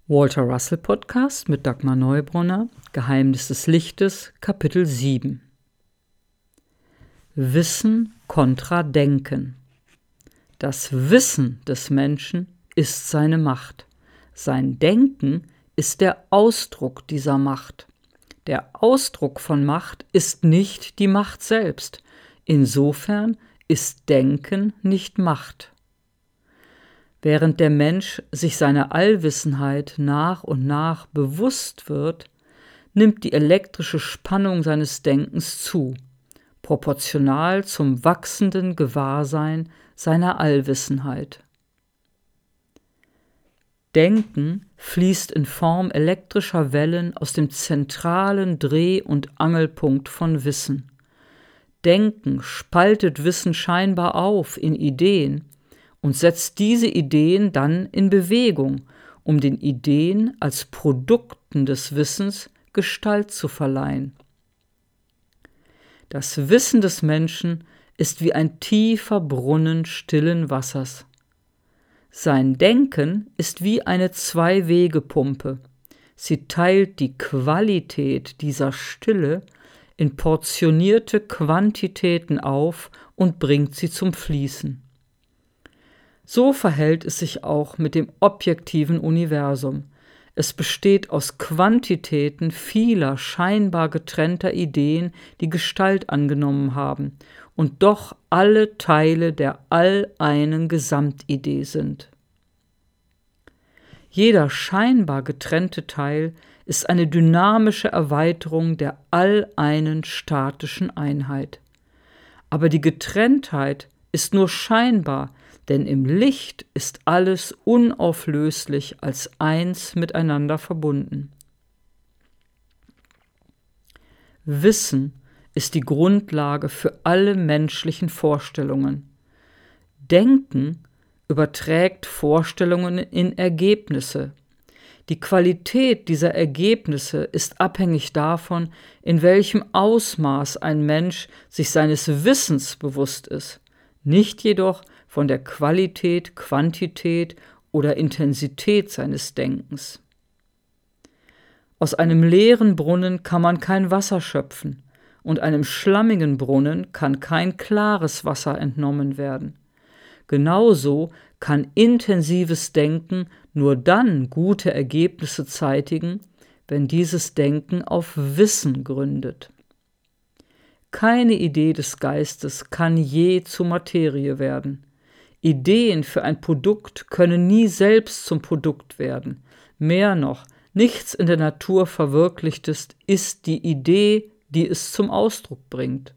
Walter Russell Podcast mit Dagmar Neubrunner, Geheimnis des Lichtes, Kapitel 7. Wissen kontra Denken. Das Wissen des Menschen ist seine Macht. Sein Denken ist der Ausdruck dieser Macht. Der Ausdruck von Macht ist nicht die Macht selbst. Insofern ist Denken nicht Macht. Während der Mensch sich seiner Allwissenheit nach und nach bewusst wird, nimmt die elektrische Spannung seines Denkens zu, proportional zum wachsenden Gewahrsein seiner Allwissenheit. Denken fließt in Form elektrischer Wellen aus dem zentralen Dreh- und Angelpunkt von Wissen. Denken spaltet Wissen scheinbar auf in Ideen und setzt diese Ideen dann in Bewegung, um den Ideen als Produkten des Wissens Gestalt zu verleihen. Das Wissen des Menschen ist wie ein tiefer Brunnen stillen Wassers. Sein Denken ist wie eine Zwei-Wege-Pumpe. Sie teilt die Qualität dieser Stille in portionierte Quantitäten auf und bringt sie zum Fließen. So verhält es sich auch mit dem objektiven Universum. Es besteht aus Quantitäten vieler scheinbar getrennter Ideen, die Gestalt angenommen haben und doch alle Teile der alleinen Gesamtidee sind. Jeder scheinbar getrennte Teil ist eine dynamische Erweiterung der alleinen statischen Einheit. Aber die Getrenntheit ist nur scheinbar, denn im Licht ist alles unauflöslich als eins miteinander verbunden. Wissen ist die Grundlage für alle menschlichen Vorstellungen. Denken überträgt Vorstellungen in Ergebnisse. Die Qualität dieser Ergebnisse ist abhängig davon, in welchem Ausmaß ein Mensch sich seines Wissens bewusst ist, nicht jedoch von der Qualität, Quantität oder Intensität seines Denkens. Aus einem leeren Brunnen kann man kein Wasser schöpfen, und einem schlammigen Brunnen kann kein klares Wasser entnommen werden. Genauso kann intensives Denken nur dann gute Ergebnisse zeitigen, wenn dieses Denken auf Wissen gründet. Keine Idee des Geistes kann je zu Materie werden. Ideen für ein Produkt können nie selbst zum Produkt werden. Mehr noch, nichts in der Natur Verwirklichtes ist die Idee, die es zum Ausdruck bringt.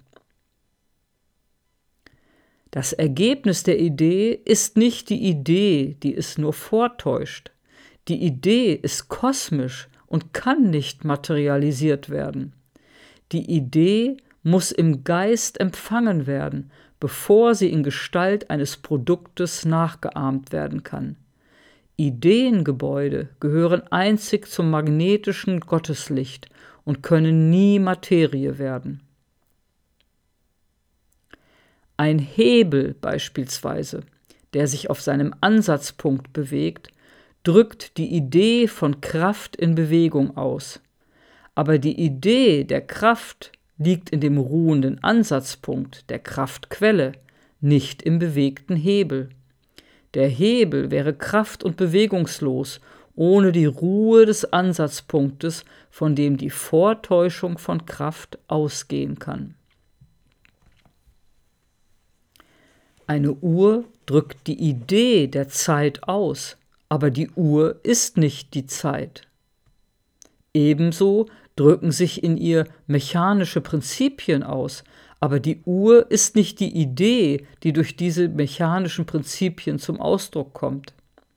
Das Ergebnis der Idee ist nicht die Idee, die es nur vortäuscht. Die Idee ist kosmisch und kann nicht materialisiert werden. Die Idee muss im Geist empfangen werden, bevor sie in Gestalt eines Produktes nachgeahmt werden kann. Ideengebäude gehören einzig zum magnetischen Gotteslicht und können nie Materie werden. Ein Hebel beispielsweise, der sich auf seinem Ansatzpunkt bewegt, drückt die Idee von Kraft in Bewegung aus. Aber die Idee der Kraft liegt in dem ruhenden Ansatzpunkt der Kraftquelle, nicht im bewegten Hebel. Der Hebel wäre kraft- und bewegungslos, ohne die Ruhe des Ansatzpunktes, von dem die Vortäuschung von Kraft ausgehen kann. Eine Uhr drückt die Idee der Zeit aus, aber die Uhr ist nicht die Zeit. Ebenso drücken sich in ihr mechanische Prinzipien aus, aber die Uhr ist nicht die Idee, die durch diese mechanischen Prinzipien zum Ausdruck kommt.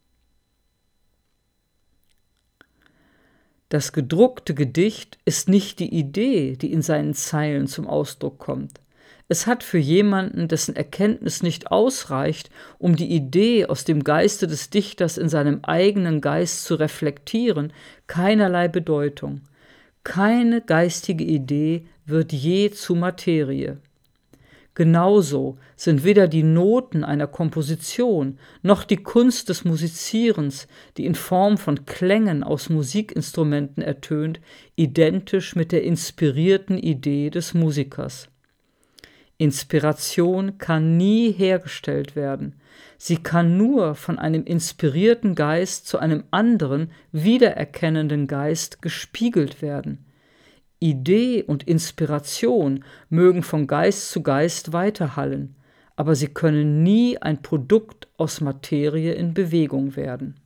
Das gedruckte Gedicht ist nicht die Idee, die in seinen Zeilen zum Ausdruck kommt. Es hat für jemanden, dessen Erkenntnis nicht ausreicht, um die Idee aus dem Geiste des Dichters in seinem eigenen Geist zu reflektieren, keinerlei Bedeutung. Keine geistige Idee wird je zu Materie. Genauso sind weder die Noten einer Komposition noch die Kunst des Musizierens, die in Form von Klängen aus Musikinstrumenten ertönt, identisch mit der inspirierten Idee des Musikers. Inspiration kann nie hergestellt werden. Sie kann nur von einem inspirierten Geist zu einem anderen, wiedererkennenden Geist gespiegelt werden. Idee und Inspiration mögen von Geist zu Geist weiterhallen, aber sie können nie ein Produkt aus Materie in Bewegung werden.